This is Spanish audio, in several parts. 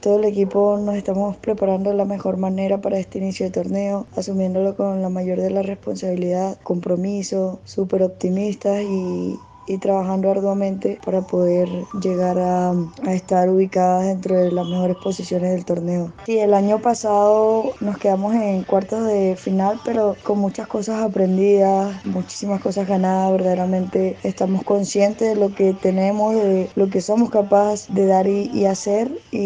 Todo el equipo nos estamos preparando de la mejor manera para este inicio de torneo, asumiéndolo con la mayor de la responsabilidad, compromiso, súper optimistas y trabajando arduamente para poder llegar a estar ubicadas dentro de las mejores posiciones del torneo. Sí, el año pasado nos quedamos en cuartos de final, pero con muchas cosas aprendidas, muchísimas cosas ganadas. Verdaderamente estamos conscientes de lo que tenemos, de lo que somos capaces de dar y hacer,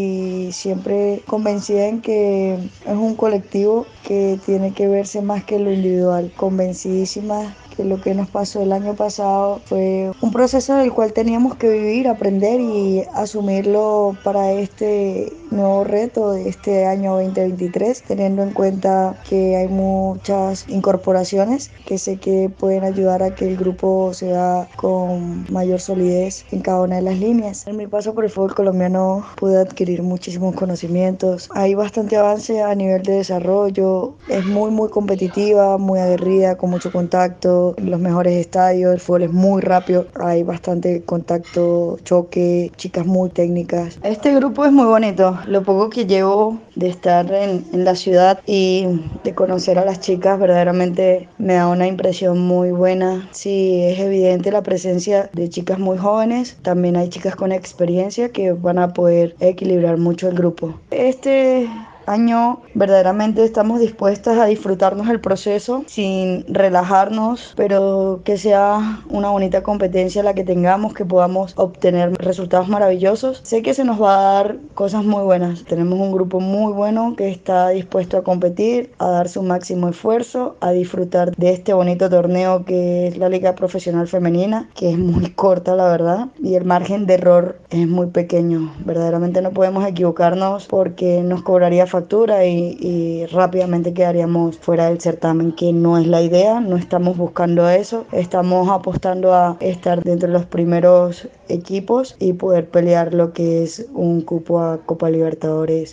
y siempre convencida en que es un colectivo que tiene que verse más que lo individual, convencidísima que lo que nos pasó el año pasado fue un proceso del cual teníamos que vivir, aprender y asumirlo para este nuevo reto de este año 2023, teniendo en cuenta que hay muchas incorporaciones que sé que pueden ayudar a que el grupo sea con mayor solidez en cada una de las líneas. En mi paso por el fútbol colombiano pude adquirir muchísimos conocimientos. Hay bastante avance a nivel de desarrollo, es muy competitiva, muy aguerrida, con mucho contacto, los mejores estadios, el fútbol es muy rápido, hay bastante contacto, choque, chicas muy técnicas. Este grupo es muy bonito, lo poco que llevo de estar en la ciudad y de conocer a las chicas verdaderamente me da una impresión muy buena. Sí, es evidente la presencia de chicas muy jóvenes, también hay chicas con experiencia que van a poder equilibrar mucho el grupo. Este año verdaderamente estamos dispuestas a disfrutarnos el proceso sin relajarnos, pero que sea una bonita competencia la que tengamos, que podamos obtener resultados maravillosos. Sé que se nos va a dar cosas muy buenas. Tenemos un grupo muy bueno que está dispuesto a competir, a dar su máximo esfuerzo, a disfrutar de este bonito torneo que es la Liga Profesional Femenina, que es muy corta la verdad, y el margen de error es muy pequeño. Verdaderamente no podemos equivocarnos porque nos cobraría factura y rápidamente quedaríamos fuera del certamen, que no es la idea. No estamos buscando eso, estamos apostando a estar dentro de los primeros equipos y poder pelear lo que es un cupo a Copa Libertadores